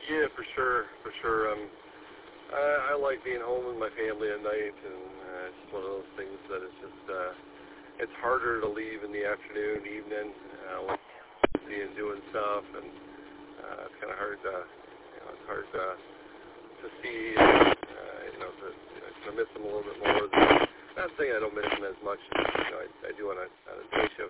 Yeah, for sure, for sure. I like being home with my family at night, and it's just one of those things that it's just it's harder to leave in the afternoon, evening, when you're busy and doing stuff, and it's kind of hard to, it's hard to see, to miss them a little bit more. Not saying I don't miss them as much as I do on a day shift.